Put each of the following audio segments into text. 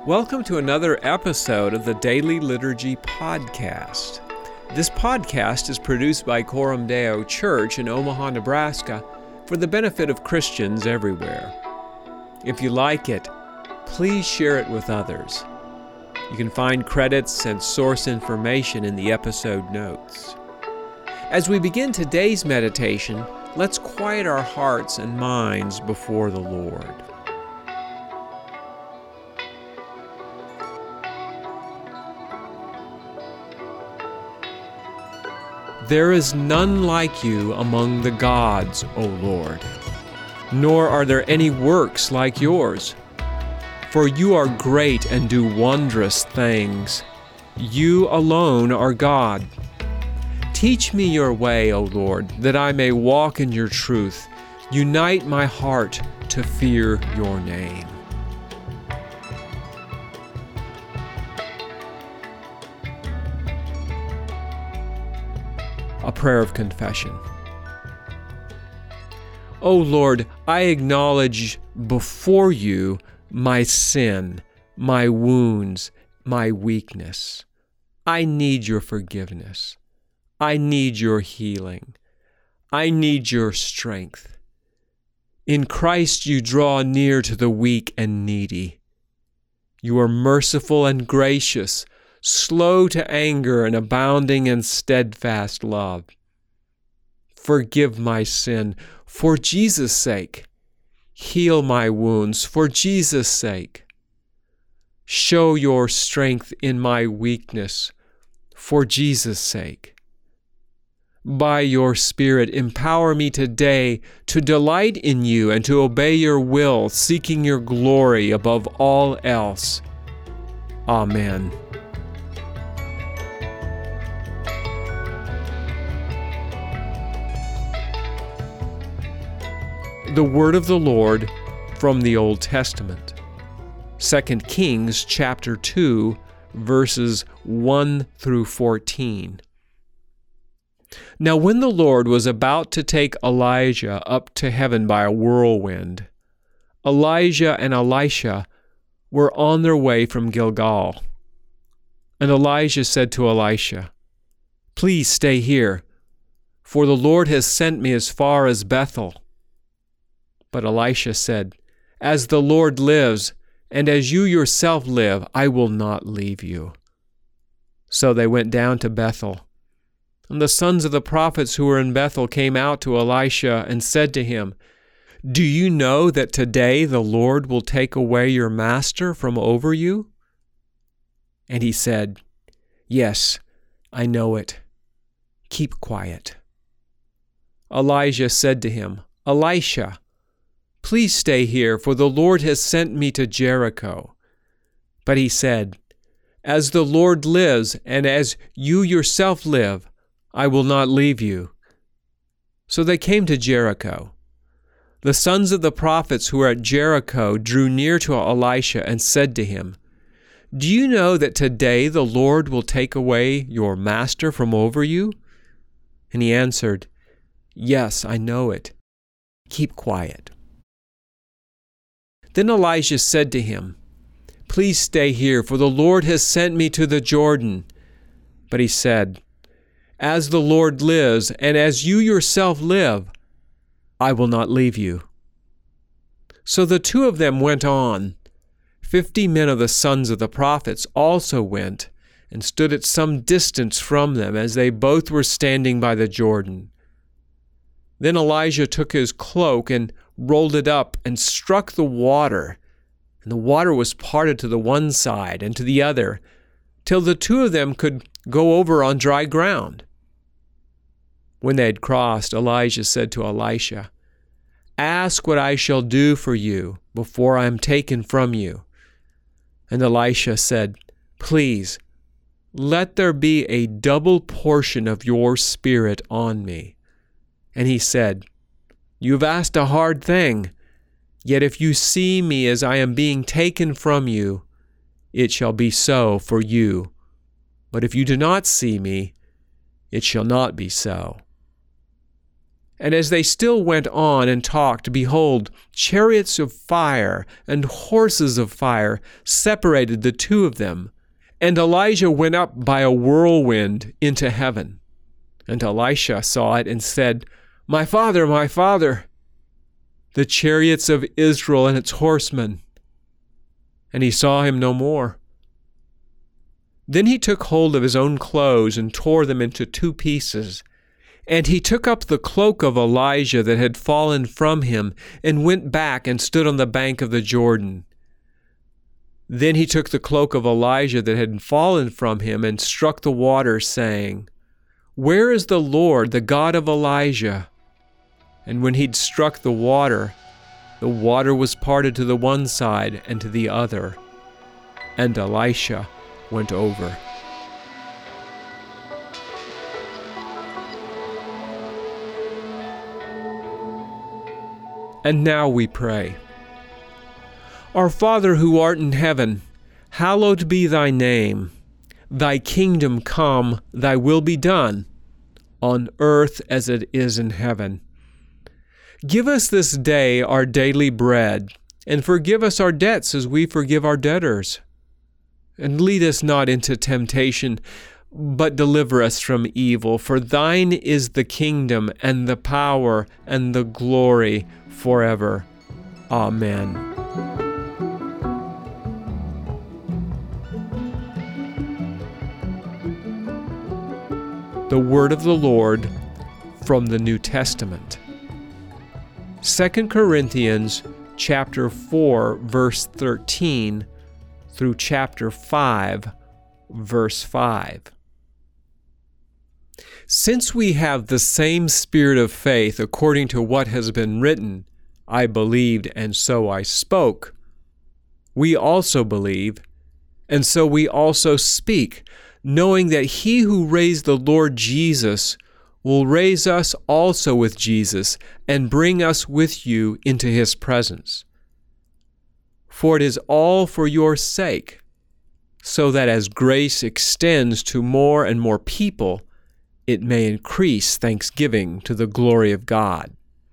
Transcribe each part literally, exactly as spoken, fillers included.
Welcome to another episode of the Daily Liturgy Podcast. This podcast is produced by Coram Deo Church in Omaha, Nebraska, for the benefit of Christians everywhere. If you like it, please share it with others. You can find credits and source information in the episode notes. As we begin today's meditation, let's quiet our hearts and minds before the Lord. There is none like you among the gods, O Lord, nor are there any works like yours. For you are great and do wondrous things. You alone are God. Teach me your way, O Lord, that I may walk in your truth. Unite my heart to fear your name. A prayer of confession. O Lord, I acknowledge before you my sin, my wounds, my weakness. I need your forgiveness. I need your healing. I need your strength. In Christ you draw near to the weak and needy. You are merciful and gracious, slow to anger and abounding in steadfast love. Forgive my sin for Jesus' sake. Heal my wounds for Jesus' sake. Show your strength in my weakness for Jesus' sake. By your Spirit, empower me today to delight in you and to obey your will, seeking your glory above all else. Amen. The word of the Lord from the Old Testament. Second Kings chapter two, verses one through fourteen. Now when the Lord was about to take Elijah up to heaven by a whirlwind, Elijah and Elisha were on their way from Gilgal. And Elijah said to Elisha, "Please stay here, for the Lord has sent me as far as Bethel." But Elisha said, "As the Lord lives, and as you yourself live, I will not leave you." So they went down to Bethel. And the sons of the prophets who were in Bethel came out to Elisha and said to him, "Do you know that today the Lord will take away your master from over you?" And he said, "Yes, I know it. Keep quiet." Elijah said to him, "Elisha, please stay here, for the Lord has sent me to Jericho." But he said, "As the Lord lives, and as you yourself live, I will not leave you." So they came to Jericho. The sons of the prophets who were at Jericho drew near to Elisha and said to him, "Do you know that today the Lord will take away your master from over you?" And he answered, "Yes, I know it. Keep quiet." Then Elijah said to him, "Please stay here, for the Lord has sent me to the Jordan." But he said, "As the Lord lives, and as you yourself live, I will not leave you." So the two of them went on. Fifty men of the sons of the prophets also went and stood at some distance from them as they both were standing by the Jordan. Then Elijah took his cloak and rolled it up and struck the water, and the water was parted to the one side and to the other, till the two of them could go over on dry ground. When they had crossed, Elijah said to Elisha, "Ask what I shall do for you before I am taken from you." And Elisha said, "Please, let there be a double portion of your spirit on me." And he said, "You have asked a hard thing, yet if you see me as I am being taken from you, it shall be so for you. But if you do not see me, it shall not be so." And as they still went on and talked, behold, chariots of fire and horses of fire separated the two of them. And Elijah went up by a whirlwind into heaven. And Elisha saw it and said, My father, my father, the chariots of Israel and its horsemen. And he saw him no more. Then he took hold of his own clothes and tore them into two pieces. And he took up the cloak of Elijah that had fallen from him and went back and stood on the bank of the Jordan. Then he took the cloak of Elijah that had fallen from him and struck the water, saying, Where is the Lord, the God of Elijah? And when he'd struck the water, the water was parted to the one side and to the other, and Elisha went over. And now we pray. Our Father who art in heaven, hallowed be thy name. Thy kingdom come, thy will be done, on earth as it is in heaven. Give us this day our daily bread, and forgive us our debts as we forgive our debtors. And lead us not into temptation, but deliver us from evil. For thine is the kingdom, and the power, and the glory forever. Amen. The word of the Lord from the New Testament. Second Corinthians chapter four, verse thirteen through chapter five, verse five. Since we have the same spirit of faith according to what has been written, I believed and so I spoke, we also believe, and so we also speak, knowing that he who raised the Lord Jesus will raise us also with Jesus and bring us with you into his presence. For it is all for your sake, so that as grace extends to more and more people, it may increase thanksgiving to the glory of God.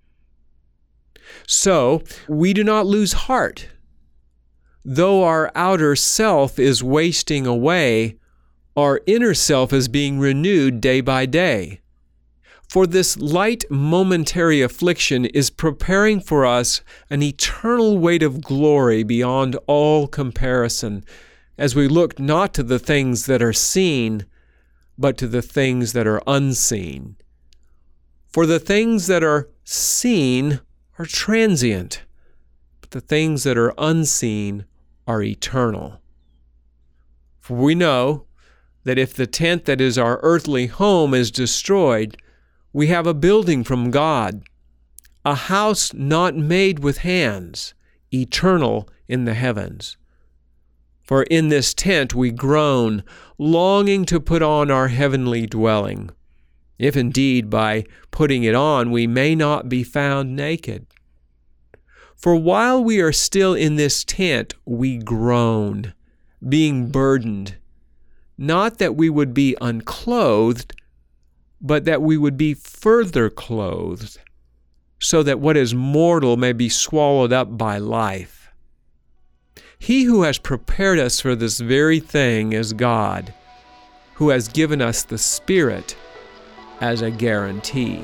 So we do not lose heart. Though our outer self is wasting away, our inner self is being renewed day by day. For this light momentary affliction is preparing for us an eternal weight of glory beyond all comparison, as we look not to the things that are seen, but to the things that are unseen. For the things that are seen are transient, but the things that are unseen are eternal. For we know that if the tent that is our earthly home is destroyed, we have a building from God, a house not made with hands, eternal in the heavens. For in this tent we groan, longing to put on our heavenly dwelling, if indeed by putting it on we may not be found naked. For while we are still in this tent, we groan, being burdened, not that we would be unclothed, but that we would be further clothed, so that what is mortal may be swallowed up by life. He who has prepared us for this very thing is God, who has given us the Spirit as a guarantee.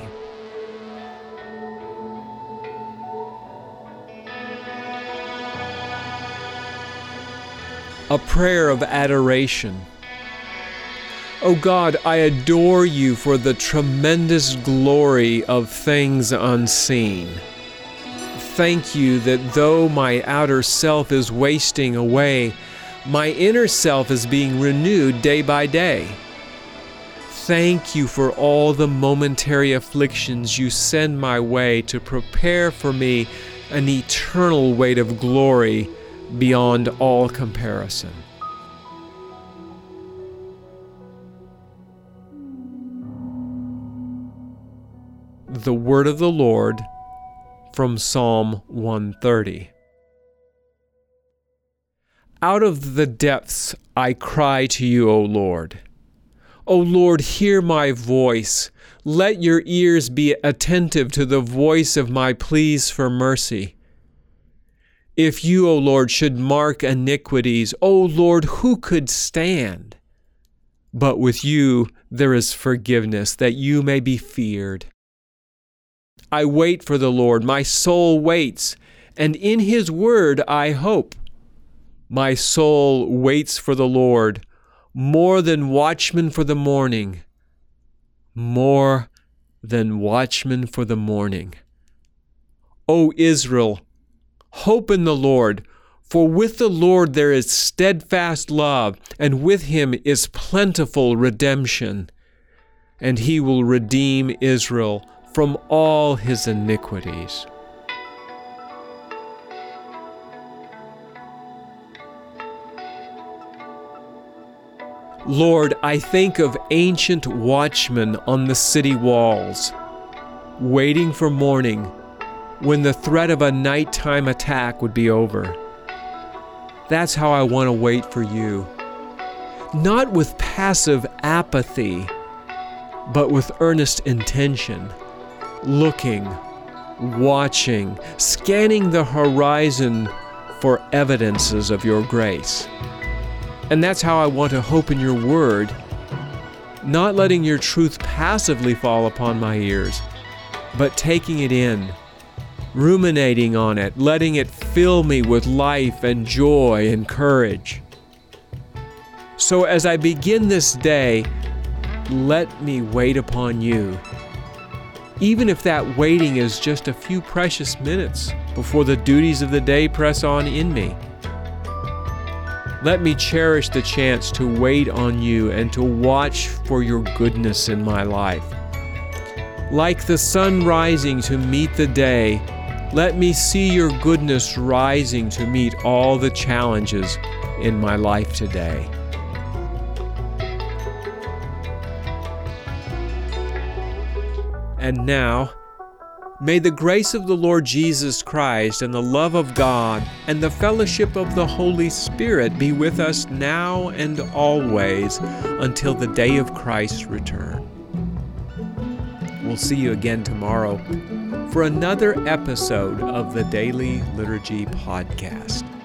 A prayer of adoration. O God, I adore you for the tremendous glory of things unseen. Thank you that though my outer self is wasting away, my inner self is being renewed day by day. Thank you for all the momentary afflictions you send my way to prepare for me an eternal weight of glory beyond all comparison. The word of the Lord from Psalm one thirty. Out of the depths I cry to you, O Lord. O Lord, hear my voice. Let your ears be attentive to the voice of my pleas for mercy. If you, O Lord, should mark iniquities, O Lord, who could stand? But with you there is forgiveness, that you may be feared. I wait for the Lord, my soul waits, and in his word I hope. My soul waits for the Lord, more than watchmen for the morning, more than watchmen for the morning. O Israel, hope in the Lord, for with the Lord there is steadfast love, and with him is plentiful redemption, and he will redeem Israel from all his iniquities. Lord, I think of ancient watchmen on the city walls, waiting for morning, when the threat of a nighttime attack would be over. That's how I want to wait for you. Not with passive apathy, but with earnest intention, looking, watching, scanning the horizon for evidences of your grace. And that's how I want to hope in your word, not letting your truth passively fall upon my ears, but taking it in, ruminating on it, letting it fill me with life and joy and courage. So as I begin this day, let me wait upon you, even if that waiting is just a few precious minutes before the duties of the day press on in me. Let me cherish the chance to wait on you and to watch for your goodness in my life. Like the sun rising to meet the day, let me see your goodness rising to meet all the challenges in my life today. And now, may the grace of the Lord Jesus Christ and the love of God and the fellowship of the Holy Spirit be with us now and always until the day of Christ's return. We'll see you again tomorrow for another episode of the Daily Liturgy Podcast.